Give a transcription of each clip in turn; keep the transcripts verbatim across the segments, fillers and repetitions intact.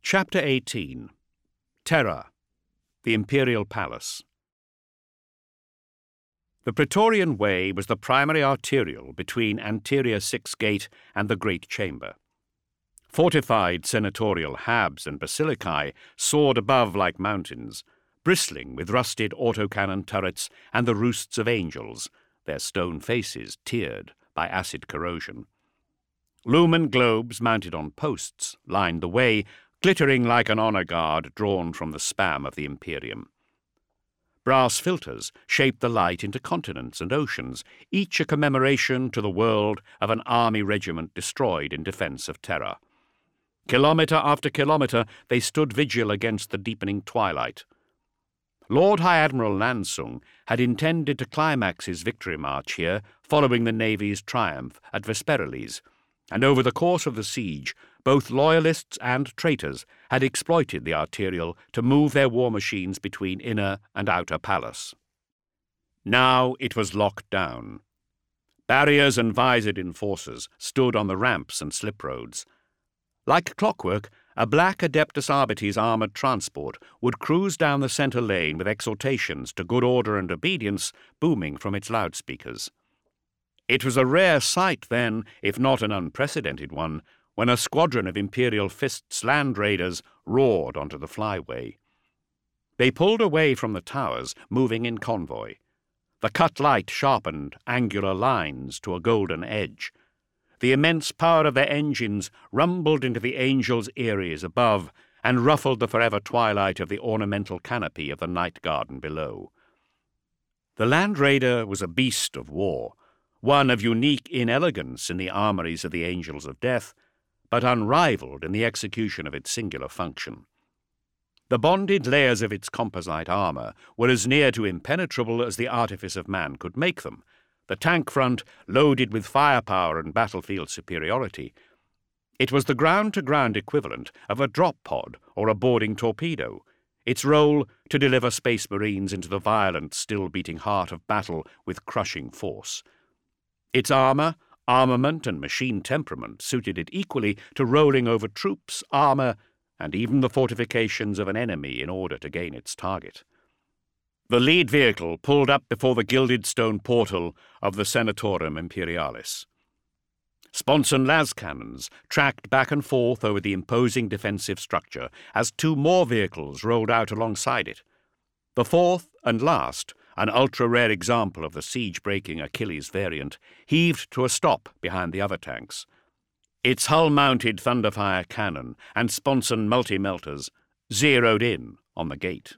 Chapter eighteen. Terra, the Imperial Palace. The Praetorian Way was the primary arterial between Anterior Six Gate and the Great Chamber. Fortified senatorial habs and basilicae soared above like mountains, bristling with rusted autocannon turrets and the roosts of angels, their stone faces tiered by acid corrosion. Lumen globes mounted on posts lined the way, glittering like an honour guard drawn from the spam of the Imperium. Brass filters shaped the light into continents and oceans, each a commemoration to the world of an army regiment destroyed in defence of Terra. Kilometre after kilometre they stood vigil against the deepening twilight. Lord High Admiral Lansung had intended to climax his victory march here following the Navy's triumph at Vesperales, and over the course of the siege both loyalists and traitors had exploited the arterial to move their war machines between inner and outer palace. Now it was locked down. Barriers and visored enforcers stood on the ramps and slip roads. Like clockwork, a black Adeptus Arbites armoured transport would cruise down the centre lane with exhortations to good order and obedience booming from its loudspeakers. It was a rare sight then, if not an unprecedented one, when a squadron of Imperial Fists land raiders roared onto the flyway. They pulled away from the towers, moving in convoy. The cut light sharpened angular lines to a golden edge. The immense power of their engines rumbled into the angels' eyries above and ruffled the forever twilight of the ornamental canopy of the night garden below. The land raider was a beast of war, one of unique inelegance in the armories of the Angels of Death, but unrivalled in the execution of its singular function. The bonded layers of its composite armour were as near to impenetrable as the artifice of man could make them, the tank front loaded with firepower and battlefield superiority. It was the ground-to-ground equivalent of a drop pod or a boarding torpedo, its role to deliver Space Marines into the violent, still-beating heart of battle with crushing force. Its armour, armament, and machine temperament suited it equally to rolling over troops, armour, and even the fortifications of an enemy in order to gain its target. The lead vehicle pulled up before the gilded stone portal of the Senatorum Imperialis. Sponson las cannons tracked back and forth over the imposing defensive structure as two more vehicles rolled out alongside it. The fourth and last, an ultra-rare example of the siege-breaking Achilles variant, heaved to a stop behind the other tanks. Its hull-mounted Thunderfire cannon and Sponson multi-melters zeroed in on the gate.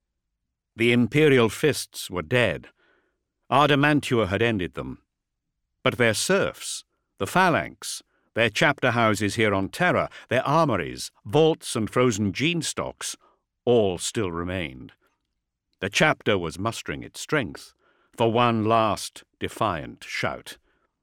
The Imperial Fists were dead. Ardamantua had ended them. But their serfs, the phalanx, their chapter houses here on Terra, their armories, vaults and frozen gene stocks, all still remained. The chapter was mustering its strength for one last defiant shout.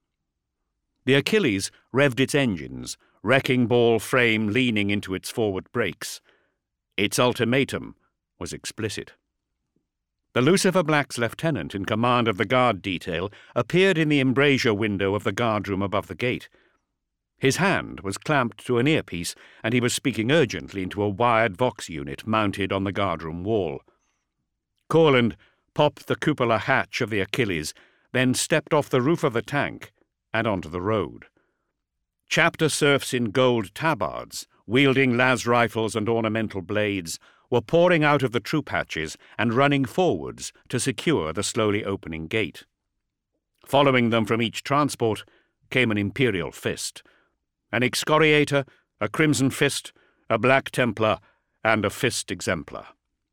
The Achilles revved its engines, wrecking ball frame leaning into its forward brakes. Its ultimatum was explicit. The Lucifer Black's lieutenant in command of the guard detail appeared in the embrasure window of the guardroom above the gate. His hand was clamped to an earpiece, and he was speaking urgently into a wired Vox unit mounted on the guardroom wall. Corland popped the cupola hatch of the Achilles, then stepped off the roof of the tank and onto the road. Chapter serfs in gold tabards, wielding las rifles and ornamental blades, were pouring out of the troop hatches and running forwards to secure the slowly opening gate. Following them from each transport came an Imperial Fist, an Excoriator, a Crimson Fist, a Black Templar, and a Fist Exemplar.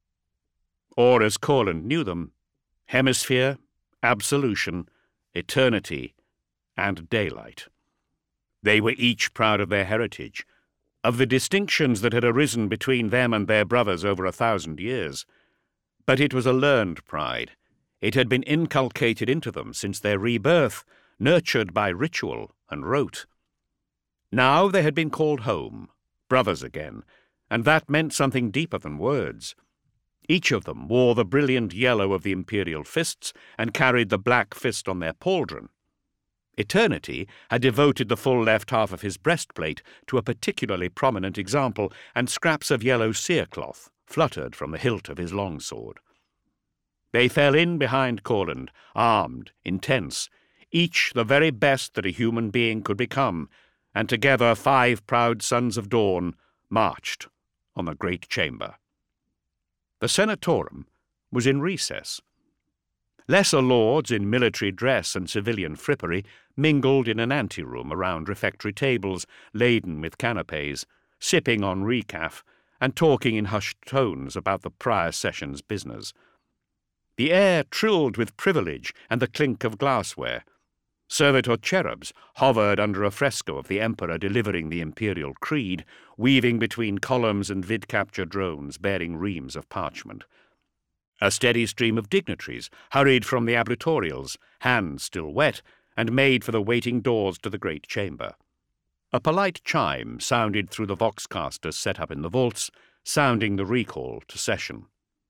Or, as Corland knew them, Hemisphere, Absolution, Eternity, and Daylight. They were each proud of their heritage, of the distinctions that had arisen between them and their brothers over a thousand years. But it was a learned pride. It had been inculcated into them since their rebirth, nurtured by ritual and rote. Now they had been called home, brothers again, and that meant something deeper than words. Each of them wore the brilliant yellow of the Imperial Fists and carried the black fist on their pauldron. Eternity had devoted the full left half of his breastplate to a particularly prominent example, and scraps of yellow cerecloth fluttered from the hilt of his longsword. They fell in behind Corland, armed, intense, each the very best that a human being could become, and together five proud sons of Dawn marched on the great chamber. The Senatorum was in recess. Lesser lords in military dress and civilian frippery mingled in an anteroom around refectory tables laden with canapes, sipping on recaf and talking in hushed tones about the prior session's business. The air trilled with privilege and the clink of glassware. Servitor cherubs hovered under a fresco of the Emperor delivering the imperial creed, weaving between columns and vid-capture drones bearing reams of parchment. A steady stream of dignitaries hurried from the ablutorials, hands still wet, and made for the waiting doors to the great chamber. A polite chime sounded through the voxcasters set up in the vaults, sounding the recall to session.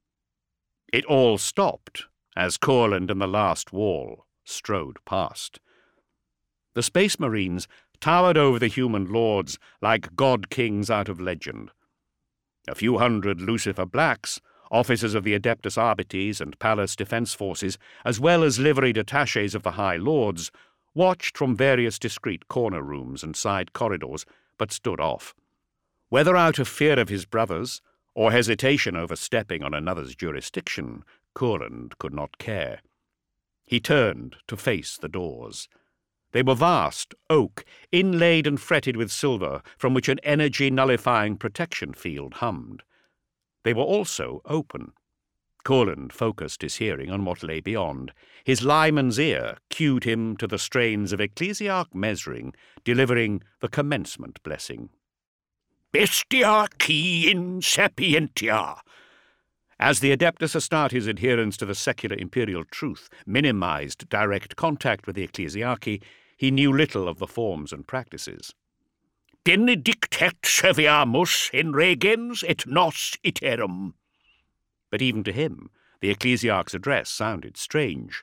It all stopped as Corland and the last wall strode past. The Space Marines towered over the human lords like god-kings out of legend. A few hundred Lucifer Blacks, officers of the Adeptus Arbites and Palace Defence Forces, as well as liveried attachés of the High Lords, watched from various discreet corner rooms and side corridors, but stood off. Whether out of fear of his brothers, or hesitation over stepping on another's jurisdiction, Corland could not care. He turned to face the doors. They were vast, oak, inlaid and fretted with silver, from which an energy-nullifying protection field hummed. They were also open. Corland focused his hearing on what lay beyond. His Lyman's ear cued him to the strains of Ecclesiarch Mesring, delivering the commencement blessing. Bestia qui in sapientia. As the Adeptus Astartes' adherence to the secular imperial truth minimized direct contact with the Ecclesiarchy, he knew little of the forms and practices. Benedictet serviamus in regens et nos iterum. But even to him, the Ecclesiarch's address sounded strange.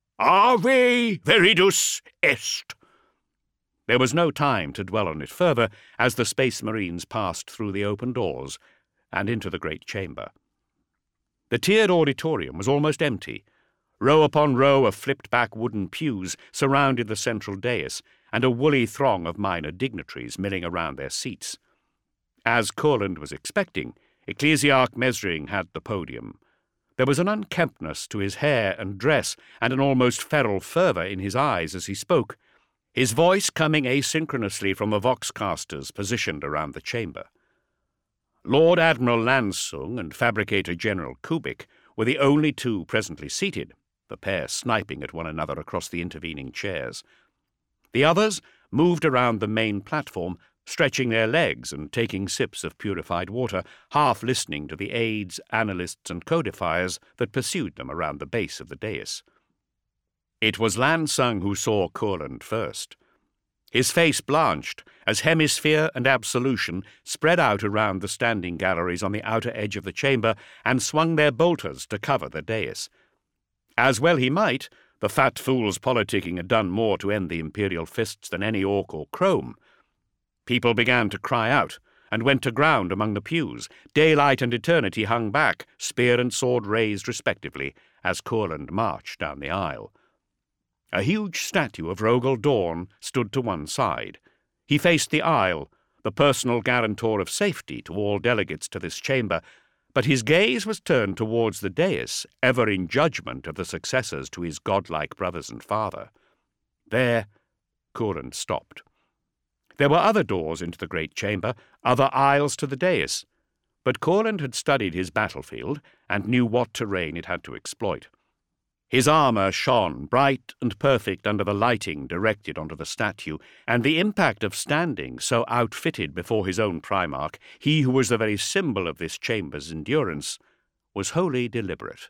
Ave veridus est. There was no time to dwell on it further as the Space Marines passed through the open doors and into the great chamber. The tiered auditorium was almost empty. Row upon row of flipped-back wooden pews surrounded the central dais, and a woolly throng of minor dignitaries milling around their seats. As Corland was expecting, Ecclesiarch Mesring had the podium. There was an unkemptness to his hair and dress, and an almost feral fervour in his eyes as he spoke, his voice coming asynchronously from the voxcasters positioned around the chamber. Lord Admiral Lansung and Fabricator General Kubik were the only two presently seated, the pair sniping at one another across the intervening chairs. The others moved around the main platform, stretching their legs and taking sips of purified water, half listening to the aides, analysts, and codifiers that pursued them around the base of the dais. It was Lansung who saw Corland first. His face blanched as Hemisphere and Absolution spread out around the standing galleries on the outer edge of the chamber and swung their bolters to cover the dais. As well he might, the fat fool's politicking had done more to end the imperial fists than any orc or crome. People began to cry out, and went to ground among the pews. Daylight and Eternity hung back, spear and sword raised respectively, as Corland marched down the aisle. A huge statue of Rogel Dorn stood to one side. He faced the aisle, the personal guarantor of safety to all delegates to this chamber, but his gaze was turned towards the dais, ever in judgment of the successors to his godlike brothers and father. There, Corland stopped. There were other doors into the great chamber, other aisles to the dais, but Corland had studied his battlefield and knew what terrain it had to exploit. His armour shone bright and perfect under the lighting directed onto the statue, and the impact of standing so outfitted before his own Primarch, he who was the very symbol of this chamber's endurance, was wholly deliberate.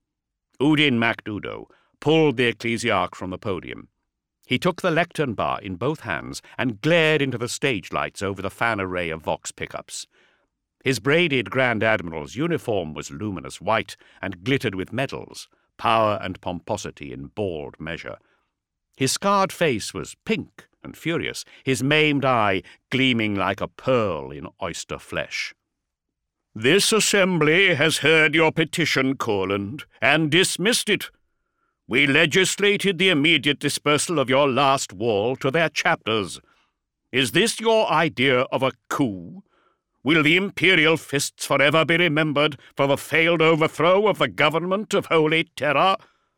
Udin Macdudo pulled the Ecclesiarch from the podium. He took the lectern bar in both hands and glared into the stage lights over the fan array of vox pickups. His braided Grand Admiral's uniform was luminous white and glittered with medals, power and pomposity in bald measure. His scarred face was pink and furious, his maimed eye gleaming like a pearl in oyster flesh. "This assembly has heard your petition, Courland, and dismissed it. We legislated the immediate dispersal of your last wall to their chapters. Is this your idea of a coup? Will the imperial fists forever be remembered for the failed overthrow of the government of Holy Terra?"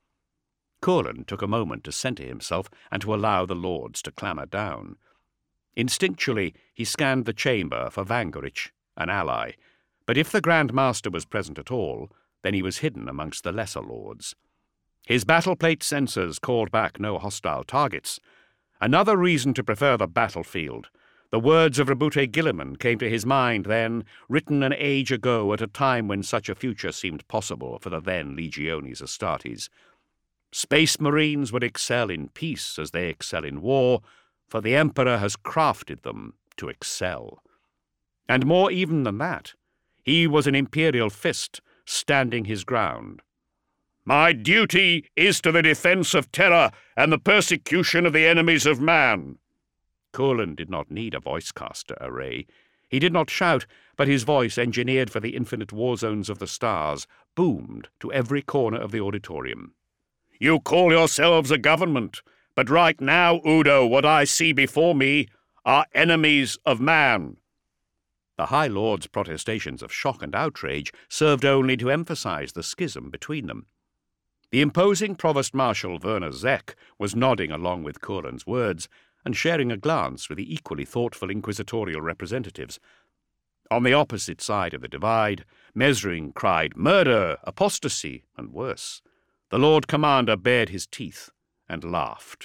Courland took a moment to centre himself and to allow the lords to clamour down. Instinctually he scanned the chamber for Vangerich, an ally, but if the Grand Master was present at all, then he was hidden amongst the lesser lords. His battle-plate sensors called back no hostile targets. Another reason to prefer the battlefield. The words of Roboute Guilliman came to his mind then, written an age ago at a time when such a future seemed possible for the then Legiones Astartes. Space Marines would excel in peace as they excel in war, for the Emperor has crafted them to excel. And more even than that, he was an imperial fist standing his ground. "My duty is to the defence of Terra and the persecution of the enemies of man." Courland did not need a voicecaster array. He did not shout, but his voice, engineered for the infinite war zones of the stars, boomed to every corner of the auditorium. "You call yourselves a government, but right now, Udo, what I see before me are enemies of man." The High Lord's protestations of shock and outrage served only to emphasize the schism between them. The imposing Provost Marshal Werner Zek was nodding along with Courland's words and sharing a glance with the equally thoughtful inquisitorial representatives. On the opposite side of the divide, Mesring cried murder, apostasy, and worse. The Lord Commander bared his teeth and laughed.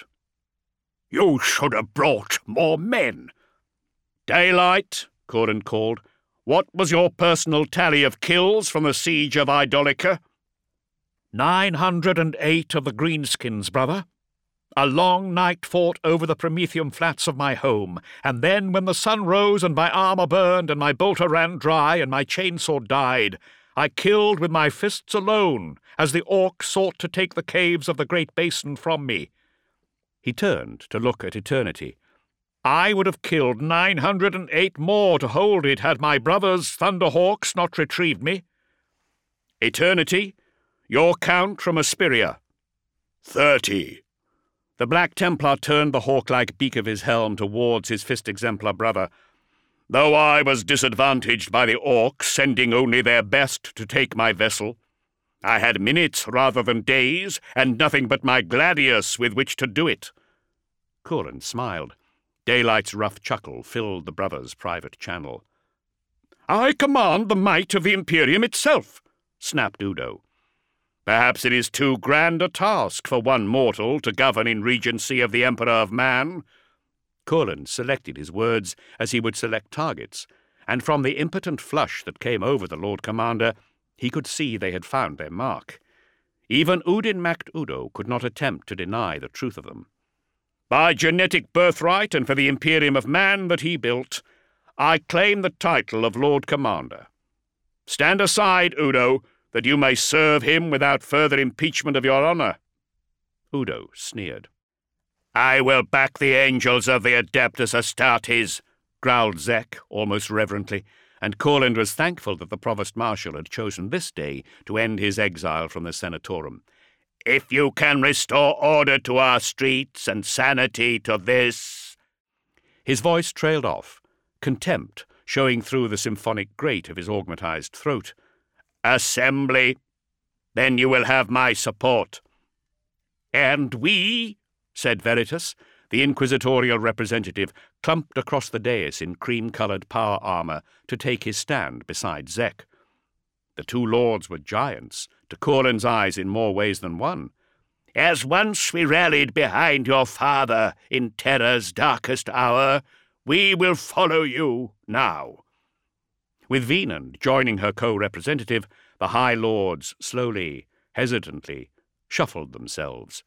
"You should have brought more men." "Daylight," Courland called. "What was your personal tally of kills from the siege of Idolica?" Nine hundred and eight of the greenskins, brother. A long night fought over the Prometheum flats of my home, and then when the sun rose and my armour burned and my bolter ran dry and my chainsaw died, I killed with my fists alone as the orc sought to take the caves of the Great Basin from me. He turned to look at eternity. I would have killed nine hundred and eight more to hold it had my brothers Thunderhawks not retrieved me. Eternity, your count from Asperia. Thirty. The Black Templar turned the hawk-like beak of his helm towards his fist-exemplar brother. Though I was disadvantaged by the orcs sending only their best to take my vessel, I had minutes rather than days, and nothing but my gladius with which to do it. Courland smiled. Daylight's rough chuckle filled the brother's private channel. I command the might of the Imperium itself, snapped Udo. Perhaps it is too grand a task for one mortal to govern in regency of the Emperor of Man. Courland selected his words as he would select targets, and from the impotent flush that came over the Lord Commander, he could see they had found their mark. Even Udin Mact Udo could not attempt to deny the truth of them. By genetic birthright and for the Imperium of Man that he built, I claim the title of Lord Commander. Stand aside, Udo, that you may serve him without further impeachment of your honour. Udo sneered. I will back the angels of the Adeptus Astartes, growled Zek, almost reverently, and Courland was thankful that the Provost Marshal had chosen this day to end his exile from the Senatorum. If you can restore order to our streets and sanity to this... His voice trailed off, contempt showing through the symphonic grate of his augmatized throat. Assembly, then you will have my support. And we, said Veritas, the inquisitorial representative, clumped across the dais in cream-coloured power armour to take his stand beside Zek. The two lords were giants, to Courland's eyes in more ways than one. As once we rallied behind your father in Terra's darkest hour, we will follow you now. With Venand joining her co-representative, the High Lords slowly, hesitantly, shuffled themselves.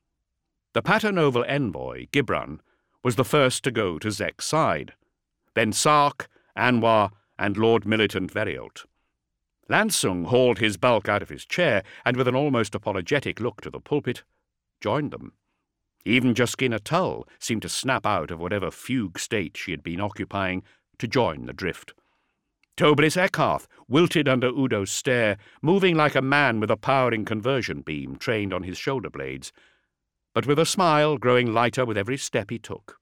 The Paternoval envoy, Gibran, was the first to go to Zek's side, then Sark, Anwar, and Lord Militant Veriot. Lansung hauled his bulk out of his chair, and with an almost apologetic look to the pulpit, joined them. Even Juskina Tull seemed to snap out of whatever fugue state she had been occupying to join the drift. Tobris Eckharth wilted under Udo's stare, moving like a man with a powering conversion beam trained on his shoulder blades, but with a smile growing lighter with every step he took.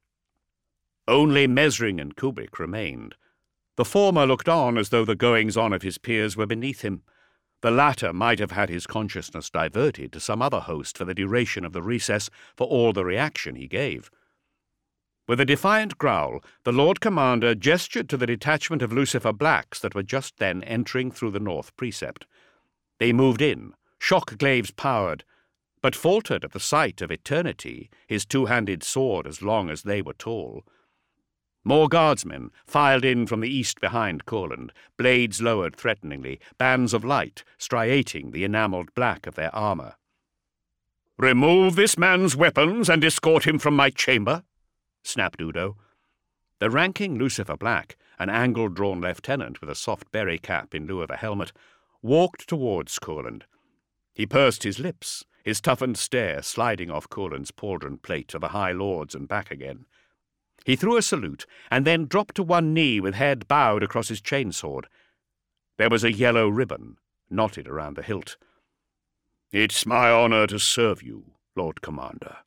Only Mesring and Kubrick remained. The former looked on as though the goings-on of his peers were beneath him. The latter might have had his consciousness diverted to some other host for the duration of the recess, for all the reaction he gave. With a defiant growl, the Lord Commander gestured to the detachment of Lucifer Blacks that were just then entering through the north precept. They moved in, shock glaives powered, but faltered at the sight of Eternity, his two-handed sword as long as they were tall. More guardsmen filed in from the east behind Courland, blades lowered threateningly, bands of light striating the enamelled black of their armour. "Remove this man's weapons and escort him from my chamber," snapped Udo. The ranking Lucifer Black, an angle-drawn lieutenant with a soft berry cap in lieu of a helmet, walked towards Courland. He pursed his lips, his toughened stare sliding off Courland's pauldron plate to the High Lords and back again. He threw a salute, and then dropped to one knee with head bowed across his chainsword. There was a yellow ribbon knotted around the hilt. "It's my honour to serve you, Lord Commander."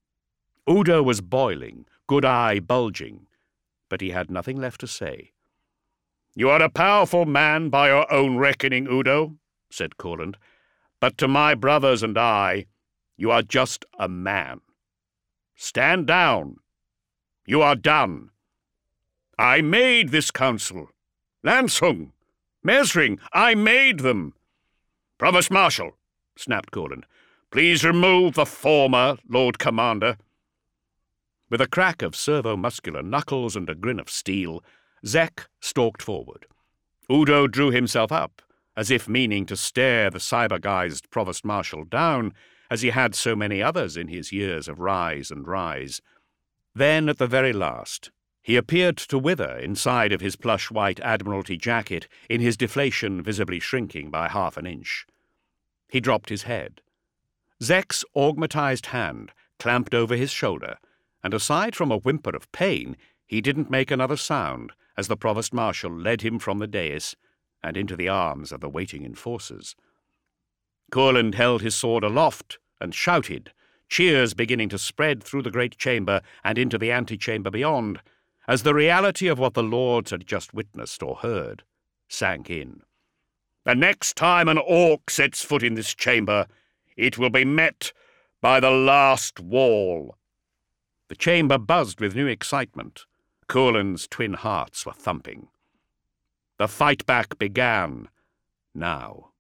Udo was boiling, good eye bulging, but he had nothing left to say. "You are a powerful man by your own reckoning, Udo," said Courland, "but to my brothers and I, you are just a man. Stand down. You are done. I made this council. Lansung, Mesring, I made them." "Provost Marshal," snapped Courland, "please remove the former, Lord Commander." With a crack of servo-muscular knuckles and a grin of steel, Zek stalked forward. Udo drew himself up, as if meaning to stare the cyber-guised Provost Marshal down, as he had so many others in his years of rise and rise. Then, at the very last, he appeared to wither inside of his plush-white Admiralty jacket, in his deflation visibly shrinking by half an inch. He dropped his head. Zek's augmatized hand clamped over his shoulder, and aside from a whimper of pain, he didn't make another sound as the Provost Marshal led him from the dais and into the arms of the waiting enforcers. Courland held his sword aloft and shouted, cheers beginning to spread through the great chamber and into the antechamber beyond, as the reality of what the lords had just witnessed or heard sank in. "The next time an orc sets foot in this chamber, it will be met by the last wall." The chamber buzzed with new excitement. Courland's twin hearts were thumping. The fight back began now.